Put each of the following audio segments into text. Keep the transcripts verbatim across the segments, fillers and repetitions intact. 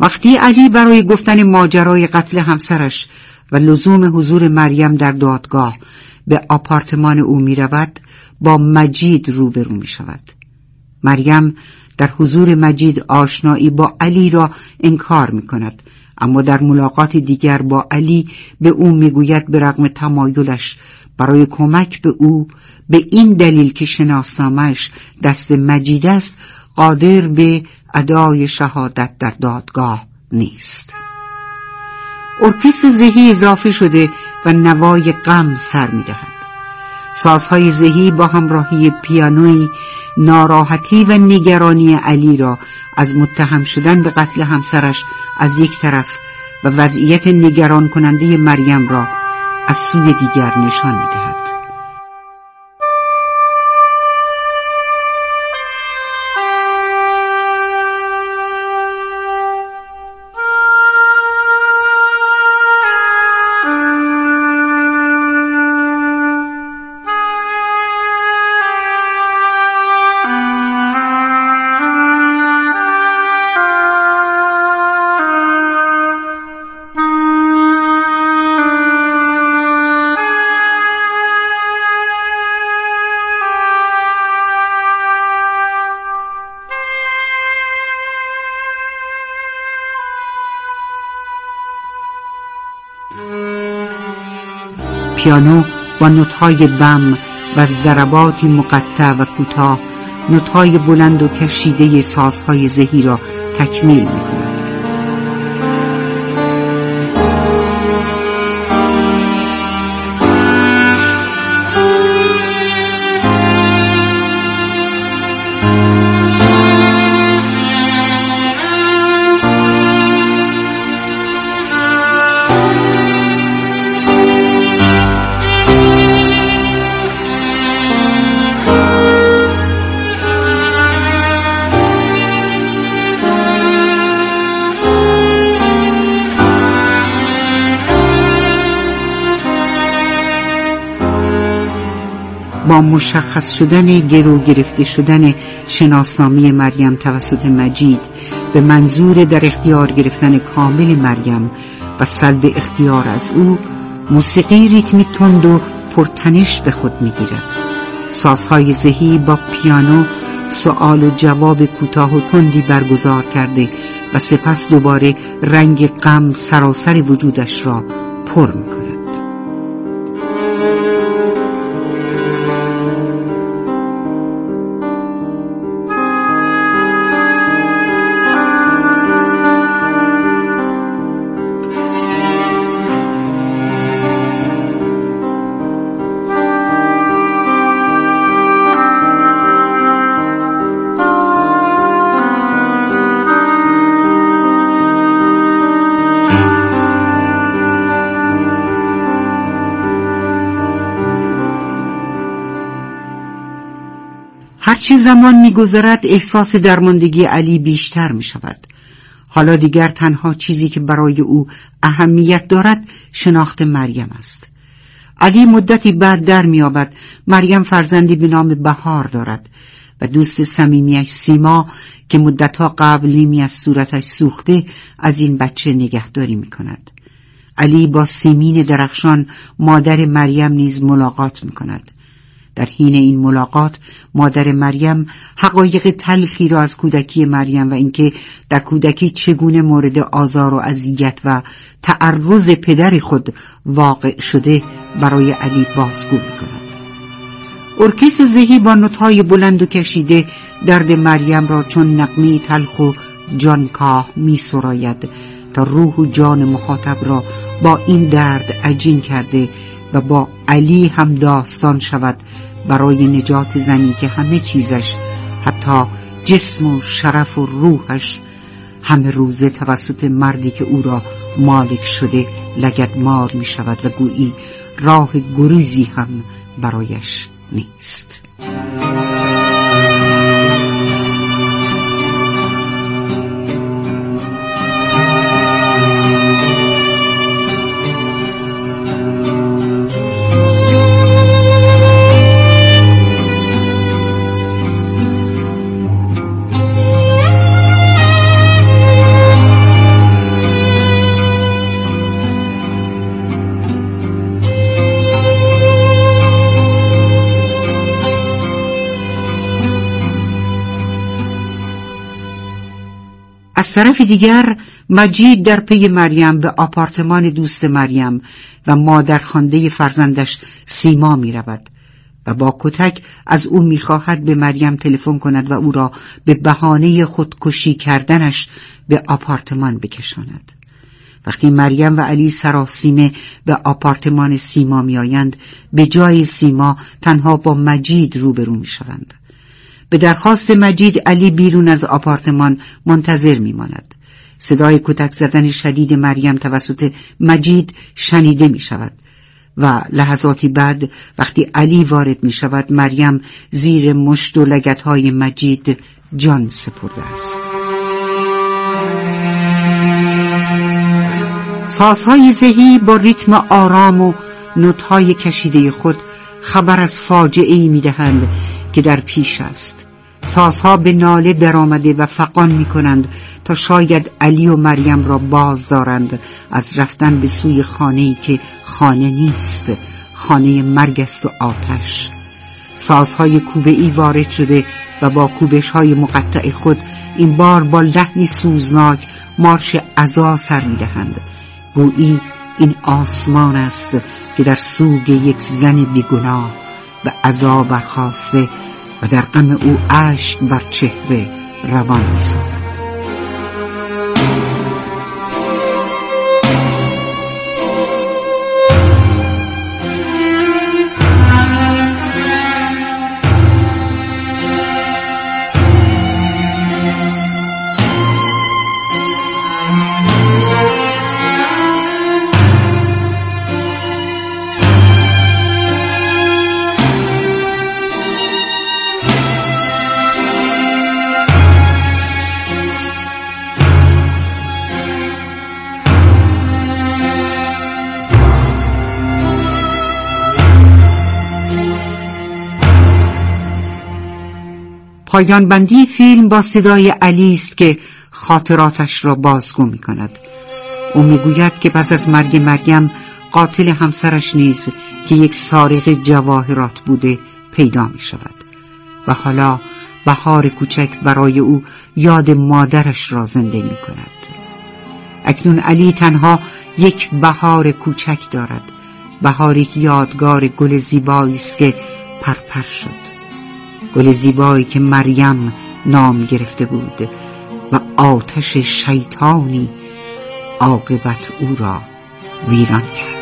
وقتی علی برای گفتن ماجرای قتل همسرش و لزوم حضور مریم در دادگاه به آپارتمان او می رود، با مجید روبرو می شود. مریم در حضور مجید آشنایی با علی را انکار می کند، اما در ملاقات دیگر با علی به او می گوید به رغم تمایلش برای کمک به او به این دلیل که شناسنامه‌اش دست مجید است، قادر به ادای شهادت در دادگاه نیست. ارکستر ذهی اضافه شده و نوای غم سر می دهد. سازهای ذهی با همراهی پیانوی ناراحتی و نگرانی علی را از متهم شدن به قتل همسرش از یک طرف و وضعیت نگران کننده مریم را از سوی دیگر نشان می دهد. پیانو با نوت‌های بم و ضرباتی مقطع و کوتاه نوت‌های بلند و کشیده سازهای ذهی را تکمیل می‌کند. با مشخص شدن گرو گرفته شدن شناسنامه مریم توسط مجید به منظور در اختیار گرفتن کامل مریم و سلب اختیار از او، موسیقی ریتمی تند و پرتنش به خود میگیرد. سازهای ذهی با پیانو سؤال و جواب کوتاه و تندی برگزار کرده و سپس دوباره رنگ غم سراسر وجودش را پر می‌کند. هرچی زمان می‌گذرد احساس درماندگی علی بیشتر می‌شود. حالا دیگر تنها چیزی که برای او اهمیت دارد شناخت مریم است. علی مدتی بعد در می‌یابد مریم فرزندی به نام بهار دارد و دوست صمیمی‌اش سیما که مدت‌ها قبل نیمی از صورتش سوخته از این بچه نگهداری می‌کند. علی با سیمین درخشان مادر مریم نیز ملاقات می‌کند. در حین این ملاقات مادر مریم حقایق تلخی را از کودکی مریم و اینکه در کودکی چگونه مورد آزار و اذیت و تعرض پدر خود واقع شده برای علی بازگو می‌کند. ارکستر ذهی با نوت‌های بلند و کشیده درد مریم را چون نغمه تلخ و جانکاه می‌سراید تا روح و جان مخاطب را با این درد عجین کرده و با علی هم داستان شود برای نجات زنی که همه چیزش، حتی جسم و شرف و روحش، همه روزه توسط مردی که او را مالک شده لگدمال می شود و گویی راه گریزی هم برایش نیست. از طرف دیگر مجید در پی مریم به آپارتمان دوست مریم و مادرخوانده فرزندش سیما می رود و با کتک از او می خواهد به مریم تلفن کند و او را به بهانه خودکشی کردنش به آپارتمان بکشاند. وقتی مریم و علی سراسیمه به آپارتمان سیما می آیند، به جای سیما تنها با مجید روبرو می شوند. به درخواست مجید علی بیرون از آپارتمان منتظر می ماند. صدای کتک زدن شدید مریم توسط مجید شنیده می شود و لحظاتی بعد وقتی علی وارد می شود، مریم زیر مشت و لگدهای مجید جان سپرده است. سازهای زهی با ریتم آرام و نوت‌های کشیده خود خبر از فاجعه‌ای می‌دهند که در پیش است. سازها به ناله در آمده و فغان می‌کنند تا شاید علی و مریم را باز دارند از رفتن به سوی خانه‌ای که خانه نیست، خانه مرگ است و آتش. سازهای کوبه‌ای وارد شده و با کوبش‌های مقطع خود این بار با لحنی سوزناک مارش عزا سر می‌دهند. گویی این آسمان است که در سوگ یک زن بیگناه به عزا برخاسته و در غم او اشک بر چهره روان می‌سازد. پایان بندی فیلم با صدای علی است که خاطراتش را بازگو می کند. او می گوید که پس از مرگ مریم قاتل همسرش نیز که یک سارق جواهرات بوده پیدا می شود و حالا بهار کوچک برای او یاد مادرش را زنده می کند. اکنون علی تنها یک بهار کوچک دارد، بهاری که یادگار گل زیبایی است که پرپر شد، گل زیبایی که مریم نام گرفته بود و آتش شیطانی عاقبت او را ویران کرد.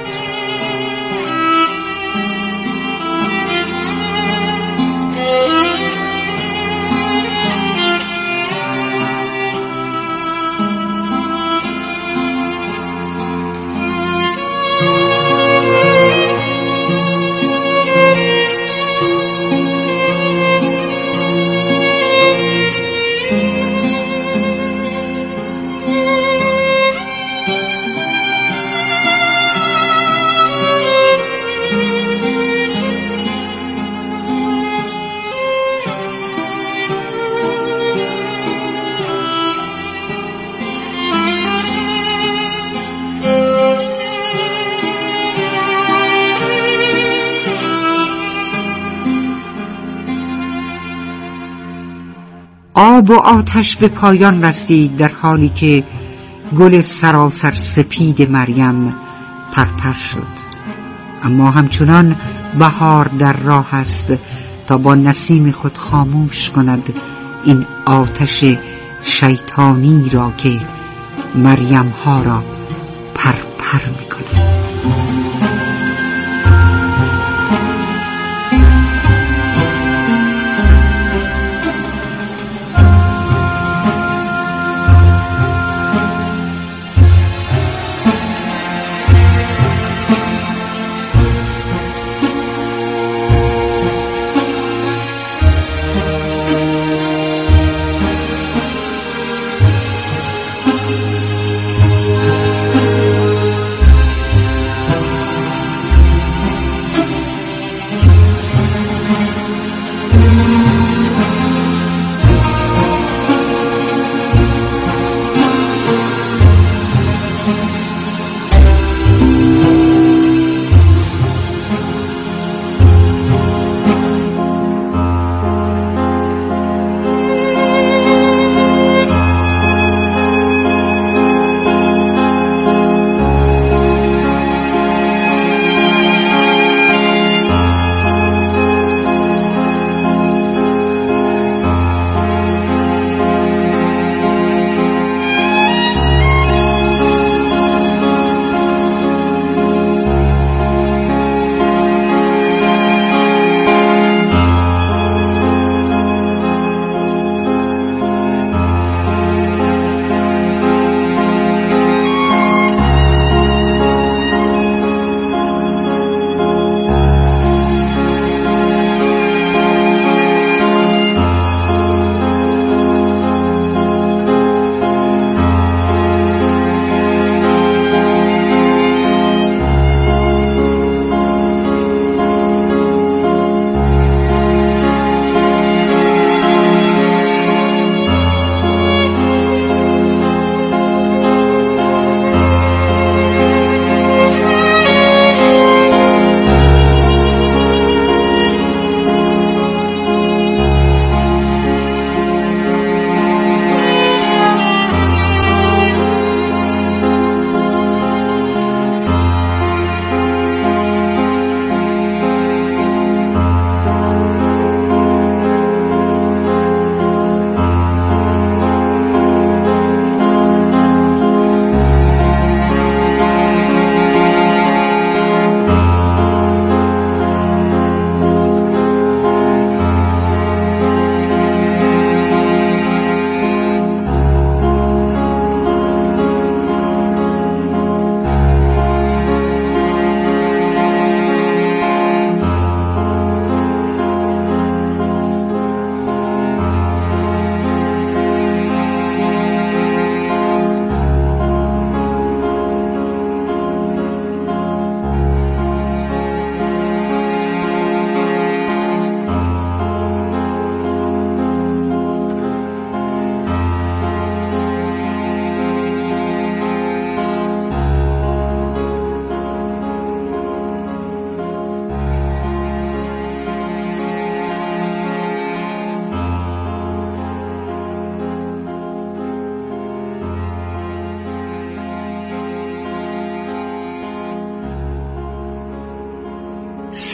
آب و آتش به پایان رسید در حالی که گل سراسر سپید مریم پرپر شد، اما همچنان بهار در راه است تا با نسیم خود خاموش کند این آتش شیطانی را که مریم ها را پرپر می کند.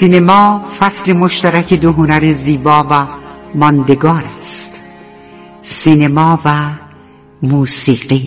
سینما فصل مشترک دو هنر زیبا و ماندگار است، سینما و موسیقی.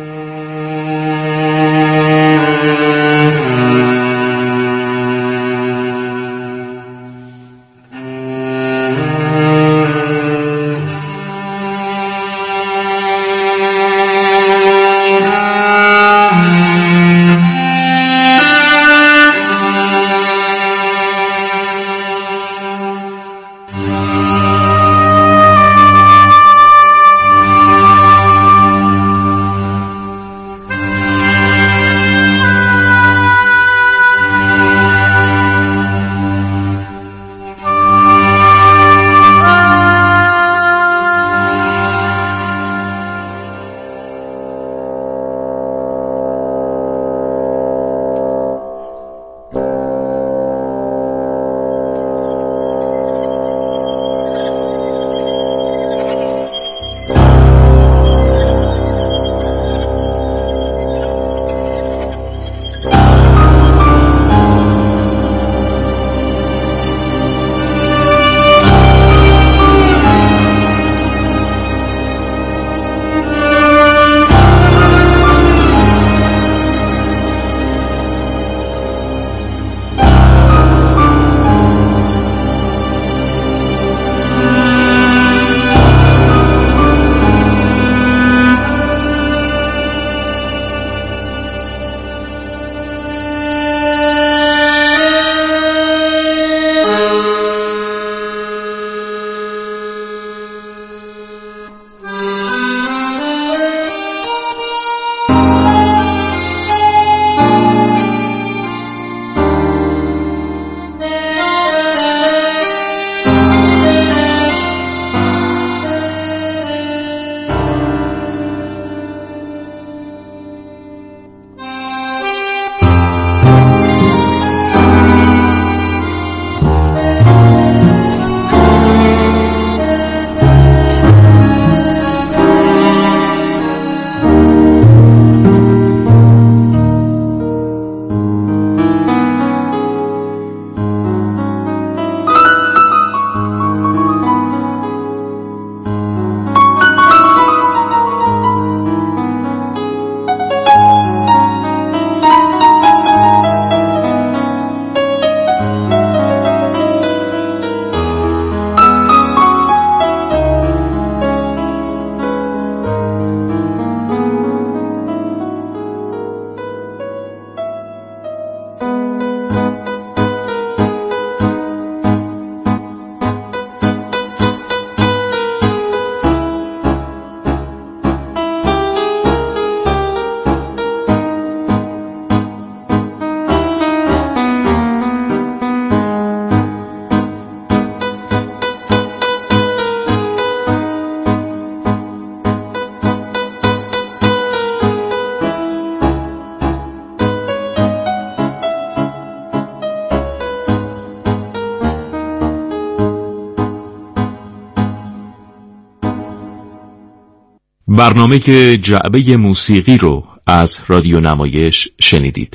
برنامه جعبه موسیقی رو از رادیو نمایش شنیدید.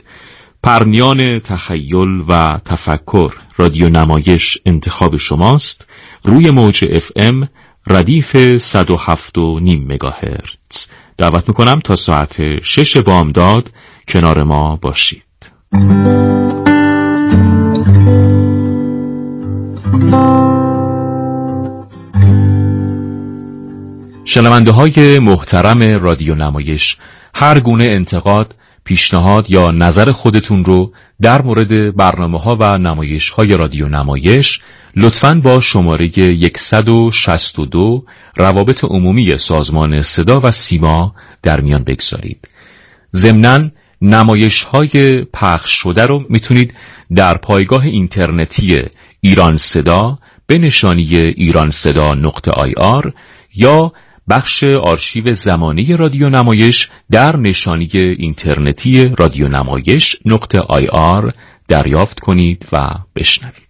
پرنیان تخیل و تفکر رادیو نمایش انتخاب شماست. روی موج اف ام ردیف صد و هفت و نیم مگاهرتز. دعوت میکنم تا ساعت شش بامداد کنار ما باشید. شنونده های محترم رادیو نمایش، هر گونه انتقاد، پیشنهاد یا نظر خودتون رو در مورد برنامه ها و نمایش های رادیو نمایش لطفاً با شماره صد و شصت و دو روابط عمومی سازمان صدا و سیما در میان بگذارید. ضمناً نمایش های پخش شده رو میتونید در پایگاه اینترنتی ایران صدا به نشانی ایران صدا نقطه آی آر یا بخش آرشیو زمانی رادیو نمایش در نشانی اینترنتی رادیو نمایش نقطه آی آر دریافت کنید و بشنوید.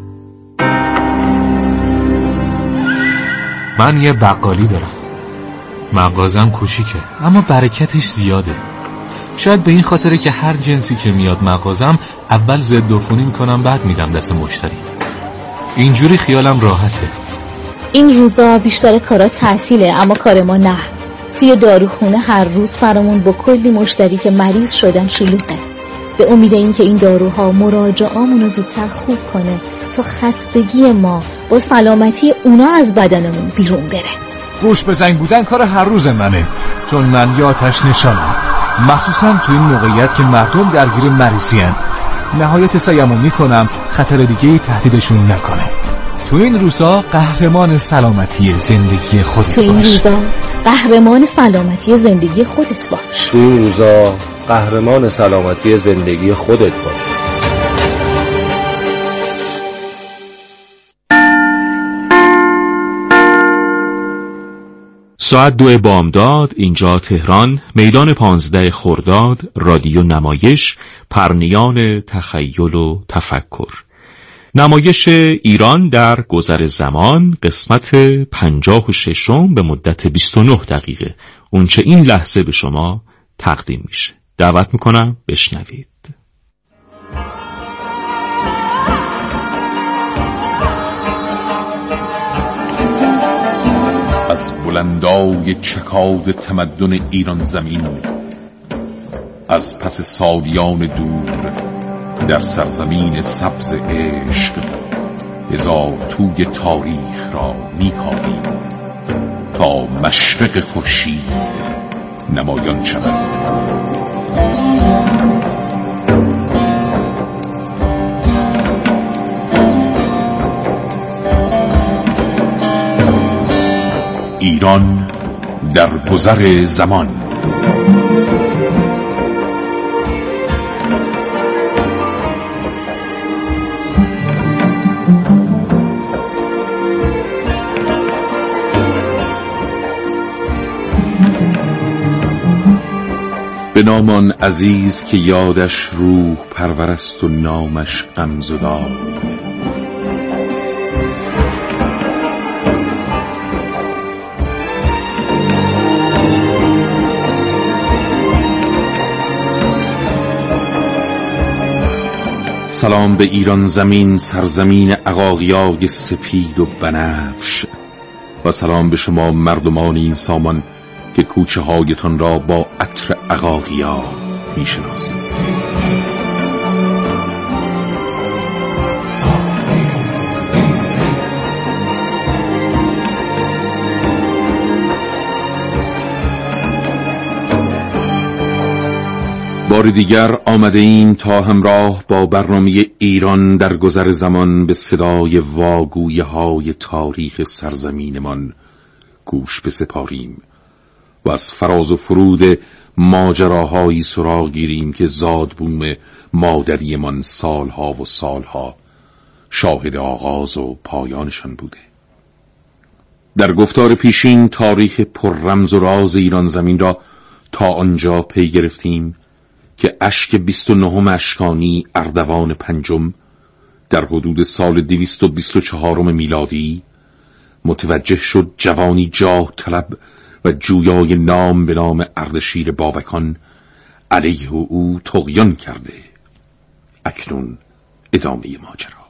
من یه بقالی دارم. مغازم کوچیکه اما برکتش زیاده. شاید به این خاطره که هر جنسی که میاد مغازم اول ضد عفونی میکنم بعد میدم دست مشتری. اینجوری خیالم راحته. این روزا بیشتر کارا تعطیله اما کار ما نه. توی داروخونه هر روز فرامون با کلی مشتری که مریض شدن شلوغه. به امید این که این داروها مراجعامونو زودتر خوب کنه تا خستگی ما با سلامتی اونا از بدنمون بیرون بره. گوش به زنگ بودن کار هر روز منه، چون من یه آتش نشانم، مخصوصا تو این موقعیت که مردم درگیر مریضی هن. نهایت سعیمو میکنم خطر دیگه تهدیدشون نکنه. تو این روزا قهرمان سلامتی زندگی خودت باش. تو این روزا قهرمان سلامتی زندگی خودت باش. تو این روزا قهرمان سلامتی زندگی خودت باش. ساعت دو بامداد، اینجا تهران، میدان پانزده خرداد، رادیو نمایش، پرنیان تخیل و تفکر. نمایش ایران در گذر زمان، قسمت پنجاه و ششم به مدت بیست و نه دقیقه. اونچه این لحظه به شما تقدیم میشه. دعوت میکنم بشنوید. از بلندای چکاد تمدن ایران زمین، از پس سالیان دور در سرزمین سبز عشق، هزار توی تاریخ را می‌کاویم تا مشرق خورشید نمایان شود. ایران در گذر زمان. به نام آن عزیز که یادش روح پرورست و نامش غمزدای. سلام به ایران زمین، سرزمین عقاقیای سپید و بنفش، و سلام به شما مردمان این سامان که کوچه هایتان را با عطر عقاقیا می شناسید. بار دیگر آمده ایم تا همراه با برنامه ایران در گذر زمان به صدای واگویه های تاریخ سرزمینمان گوش بسپاریم و از فراز و فرود ماجراهایی سراغ گیریم که زادبوم مادریمان سالها و سالها شاهد آغاز و پایانشان بوده. در گفتار پیشین تاریخ پر رمز و راز ایران زمین را تا آنجا پی گرفتیم که اشک بیست و نهم اشکانی اردوان پنجم در حدود سال دویست و بیست و چهارم میلادی متوجه شد جوانی جاه طلب و جویای نام به نام اردشیر بابکان علیه او طغیان کرده. اکنون ادامه ماجرا.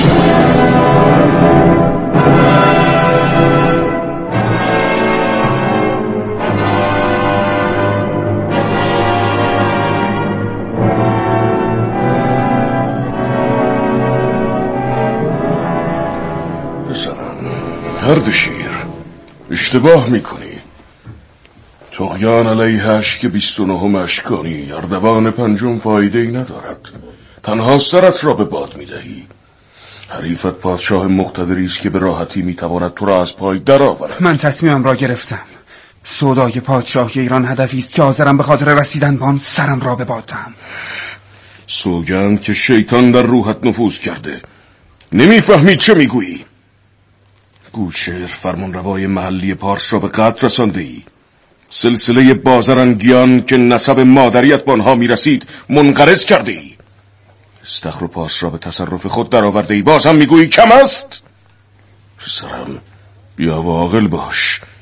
اردشیر، اشتباه میکنی. طغیان علیهش که بیست و نهم اشکانی اردوان پنجم فایده ای ندارد. تنها سرت را به باد میدهی. حریفت پادشاه مقتدری است که به راحتی میتواند تو را از پای درآورد. من تصمیمم را گرفتم. سودای پادشاهی ایران هدفی است که حاضرم به خاطر رسیدن به آن سرم را به باد دهم. سوگند که شیطان در روحت نفوذ کرده. نمیفهمی چه میگویی؟ گوشهر فرمانروای محلی پارس را به قتل رسانده ای. سلسله بازرگانیان که نسب مادریت به آنها میرسید منقرض کرده ای. استخر و پارس را به تصرف خود درآورده ای. باز هم میگویی کم است؟ پسرم، بیا و عاقل باش.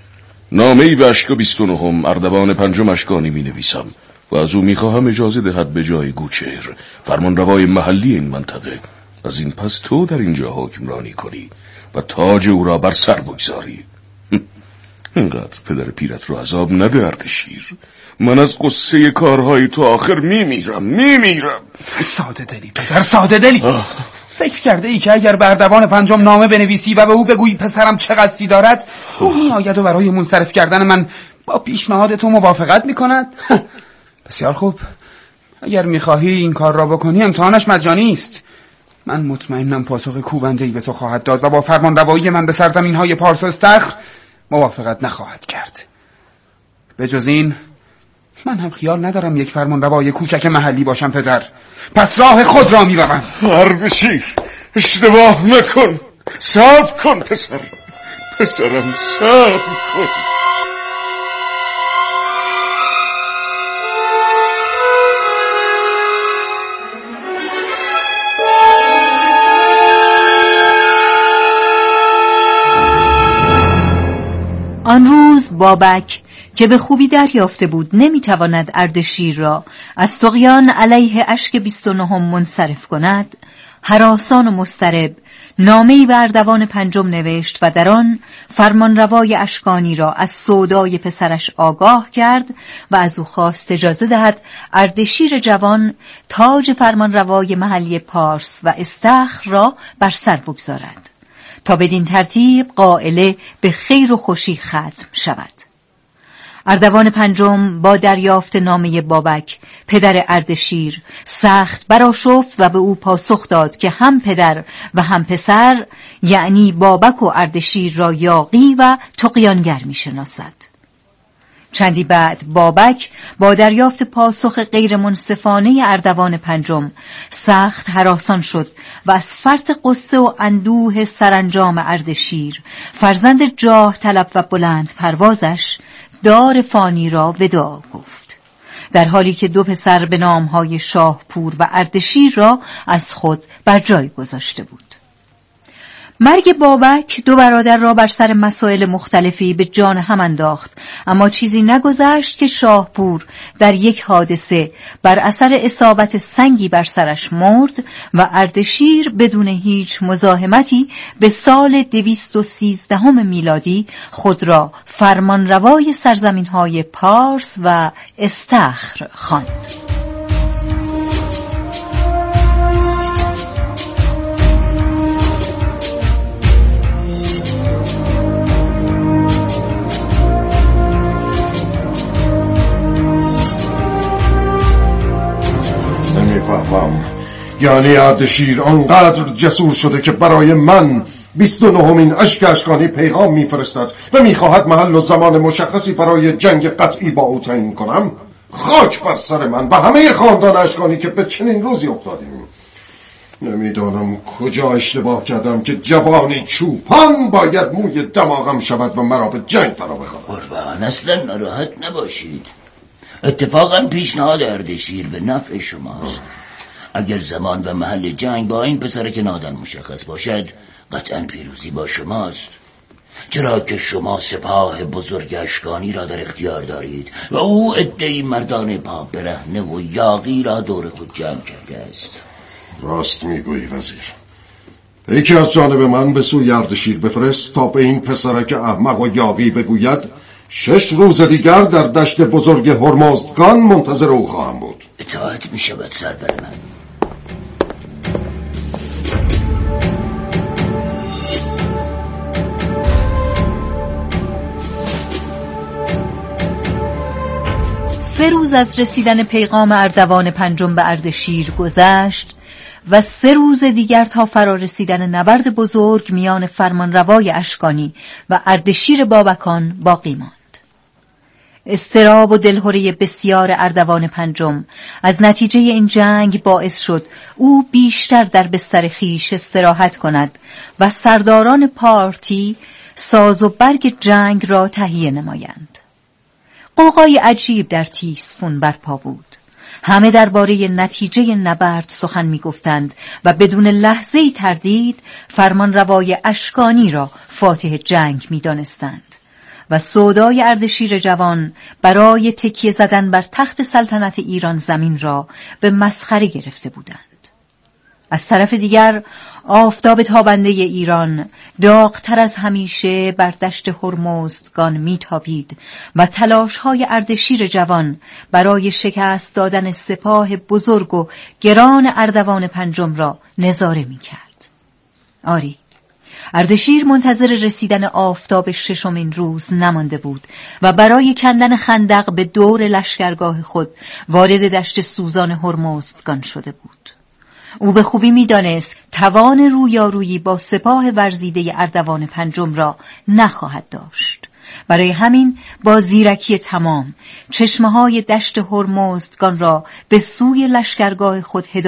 نامه‌ای به اشک بیست و نهم اردوان پنجم اشکانی می نویسم و از او می خواهم اجازه دهد به جای گوچهر فرمانروای محلی این منطقه از این پس تو در اینجا حکمرانی کنی و تاج او را بر سر بگذاری. اینقدر پدر پیرت رو عذاب نده اردشیر. من از قصه کارهای تو آخر می میرم می میرم. ساده دلی پدر، ساده دلی. فکر کرده ای که اگر به اردوان پنجم نامه بنویسی و به او بگویی پسرم چه قصدی دارد، او می آید و برای منصرف کردن من با پیشنهاد تو موافقت می کند؟ بسیار خوب، اگر می خواهی این کار را بکنی امتحانش مجانی است. من مطمئنم پاسخ کوبنده‌ای به تو خواهد داد و با فرمان روایی من به سرزمین های پارس و استخر موافقت نخواهد کرد. به جز این من هم خیال ندارم یک فرمان روای کوچک محلی باشم پدر. پس راه خود را می روم. اردشیر اشتباه نکن، صبر کن پسر، پسرم صبر کن. آن روز بابک که به خوبی دریافته بود نمیتواند اردشیر را از طغیان علیه اشک بیست و نهم منصرف کند، هراسان و مضطرب نامه‌ای به اردوان پنجم نوشت و در آن فرمانروای اشکانی را از سودای پسرش آگاه کرد و از او خواست اجازه دهد اردشیر جوان تاج فرمانروای محلی پارس و استخر را بر سر بگذارد تا بدین ترتیب قائله به خیر و خوشی ختم شود. اردوان پنجم با دریافت نامه بابک پدر اردشیر سخت برآشفت و به او پاسخ داد که هم پدر و هم پسر یعنی بابک و اردشیر را یاغی و طغیانگر می شناسد. چندی بعد بابک با دریافت پاسخ غیر منصفانه اردوان پنجم سخت هراسان شد و از فرط قصه و اندوه سرانجام اردشیر فرزند جاه طلب و بلند پروازش دار فانی را وداع گفت، در حالی که دو پسر به نامهای شاهپور و اردشیر را از خود بر جای گذاشته بود. مرگ بابک دو برادر را بر سر مسائل مختلفی به جان هم انداخت، اما چیزی نگذشت که شاهپور در یک حادثه بر اثر اصابت سنگی بر سرش مرد و اردشیر بدون هیچ مزاحمتی به سال دویست و سیزدهم میلادی خود را فرمانروای سرزمین‌های پارس و استخر خواند. نمیفهمم، یعنی اردشیر آنقدر جسور شده که برای من بیست و نهمین اشک اشکانی پیغام میفرستد و میخواهد محل و زمان مشخصی برای جنگ قطعی با او تعیین کنم؟ خاک بر سر من و همه خاندان اشکانی که به چنین روزی افتادیم. نمیدانم کجا اشتباه کردم که جوانی چوپان باید موی دماغم شود و مرا به جنگ فرا بخواند. قربان اصلا ناراحت نباشید، اتفاقا پیشنهاد اردشیر به نفع شماست. اگر زمان و محل جنگ با این پسر که نادان مشخص باشد قطعا پیروزی با شماست، چرا که شما سپاه بزرگ اشکانی را در اختیار دارید و او عده‌ای مردان پا برهنه و یاغی را دور خود جمع کرده است. راست میگویی وزیر. یکی از جانب من به سوی اردشیر بفرست تا به این پسرک احمق و یاغی بگوید شش روز دیگر در دشت بزرگ هرمزدگان منتظر او خواهم بود. اطاعت می شود سرور من. سه روز از رسیدن پیغام اردوان پنجم به اردشیر گذشت و سه روز دیگر تا فرا رسیدن نبرد بزرگ میان فرمانروای اشکانی و اردشیر بابکان باقی ماند. اضطراب و دلهره بسیار اردوان پنجم از نتیجه این جنگ باعث شد او بیشتر در بستر خیش استراحت کند و سرداران پارتی ساز و برگ جنگ را تهیه نمایند. قوقای عجیب در تیسفون برپا بود. همه درباره نتیجه نبرد سخن می‌گفتند و بدون لحظه‌ای تردید فرمانروای اشکانی را فاتح جنگ می‌دانستند و سودای اردشیر جوان برای تکیه زدن بر تخت سلطنت ایران زمین را به مسخره گرفته بودند. از طرف دیگر آفتاب تابنده ایران داغ‌تر از همیشه بر دشت هرمزدگان میتابید و تلاش‌های اردشیر جوان برای شکست دادن سپاه بزرگ و گران اردوان پنجم را نظاره میکرد. آری، اردشیر منتظر رسیدن آفتاب ششمین روز نمانده بود و برای کندن خندق به دور لشکرگاه خود وارد دشت سوزان هرمزدگان شده بود. او به خوبی می‌دانست توان رویارویی با سپاه ورزیده اردوان پنجم را نخواهد داشت. برای همین با زیرکی تمام چشمه‌های دشت هرمزدگان را به سوی لشکرگاه خود هدایت